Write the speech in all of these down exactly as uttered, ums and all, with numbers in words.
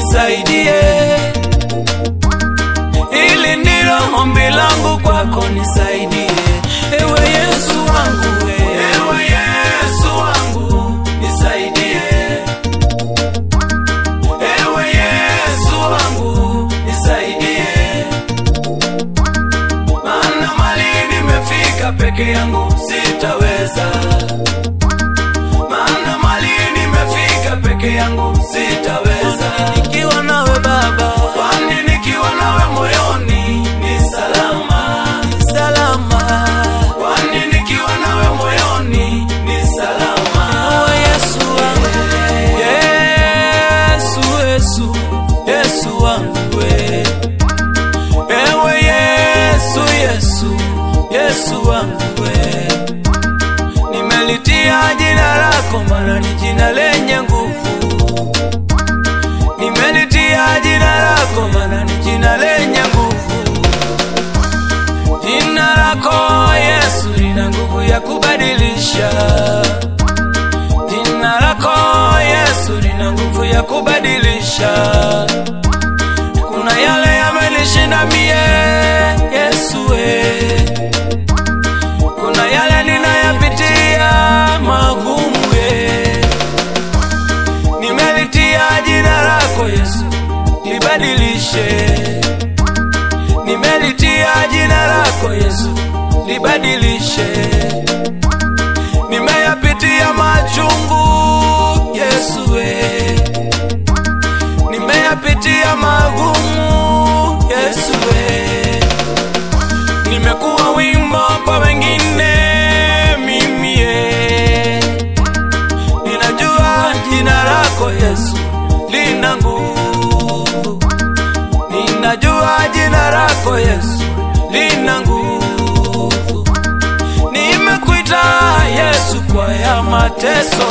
nisaidie. Hili ndilo ombi langu kwako, nisaidie. Ewe Yesu wangu we, ewe Yesu wangu nisaidie. Ewe Yesu wangu nisaidie. Maana mali nimefika peke yangu sitaweza. Maana mali nimefika peke yangu sitaweza. Nikiwa nawe Baba, kwani nikiwa nawe moyoni ni salama, ni salama. Kwani nikiwa nawe moyoni ni salama. Ewe Yesu wangu, Yesu, Yesu, Yesu wangu we. Ewe Yesu, Yesu, Yesu wangu we. Nimelitia jina lako maana ni jina lenye nguvu. Nimelitia jina lako maana ni jina lenye nguvu. Jina lako Yesu lina nguvu ya kubadilisha. Jina lako Yesu lina nguvu ya kubadilisha. Kuna yale yamenishinda mie Yesu we. Kuna yale ninayapitia magumu we. Nimelitia jina lako Yesu libadilishe. Nimelitia jina lako Yesu libadilishe. Nimeyapitia machungu Yesu we. Nimeyapitia magumu Yesu we. Nimekuwa wimbo kwa wengine mimi ye. Ninajua jina lako Yesu lina nguvu. Ninajua jina lako Yesu lina nguvu. Nimekuita Yesu kwa ya mateso.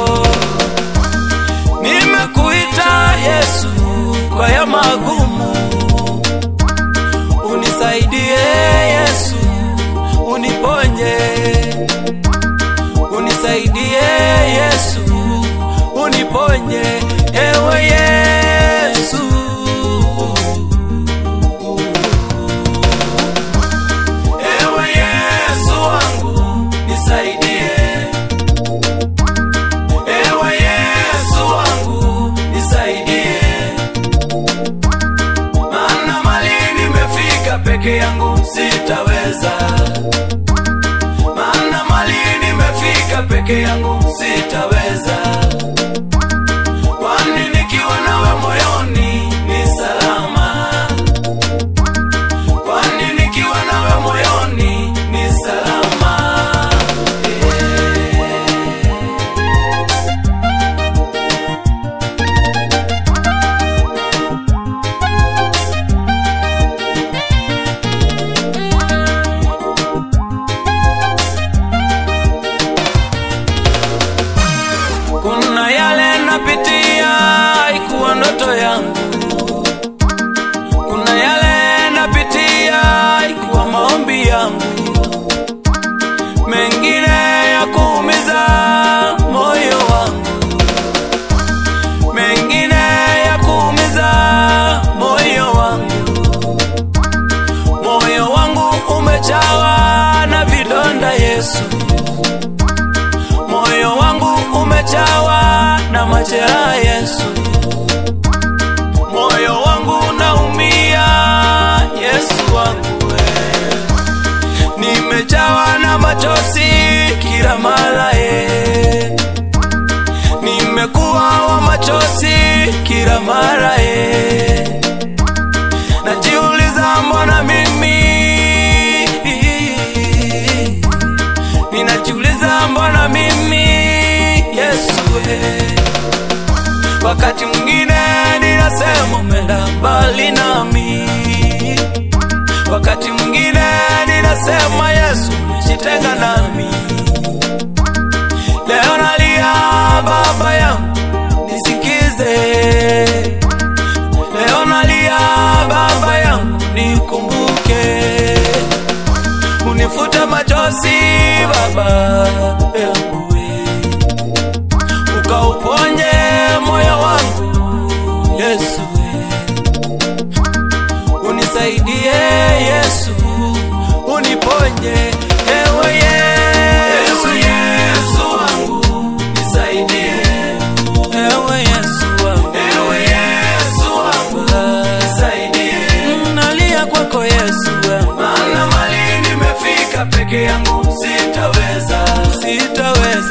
Nimekuita Yesu kwa ya magumu. Unisaidie Yesu, uniponye. Unisaidie Yesu, uniponye. Ewe Yesu, ewe Yesu wangu nisaidie. Ewe Yesu wangu nisaidie. Maana mali nimefika peke yangu sitaweza. Maana mali nimefika peke yangu sitaweza. Kwani nikiwa nawe moyoni ni salama. Kwani nikiwa nawe moyoni ni salama. Kuna yale napitia haikuwa ndoto yangu. Kuna yale napitia haikuwa maombi yangu. Mengine ya kuumiza moyo wangu. Mengine ya kuumiza moyo wangu. Moyo wangu umejawa na vidonda Yesu. Moyo wangu umejawa na majeraha Yesu. Moyo wangu naumia Yesu wangu we. Nimejawa na machozi kila mara e. Nimekuwa wa machozi kila mara e. Najiuliza mbona mimi. Ninajiuliza mbona mimi Yesu we. Wakati mwingine ninasema umeenda mbali nami. Wakati mwingine ninasema Yesu umejitenga nami. Leo nalia Baba yangu nisikize. Leo nalia Baba yangu nikumbuke. Unifute machozi Baba yangu we. Ukauponye moyo wangu Yesu. Yesu uniponye. Ewe Yesu, Yesu wangu nisaidie. Ewe Yesu wangu, ewe Yesu wangu nisaidie. Nalia kwako Yesu wangu, maana mali nimefika peke yangu sitaweza, sitaweza.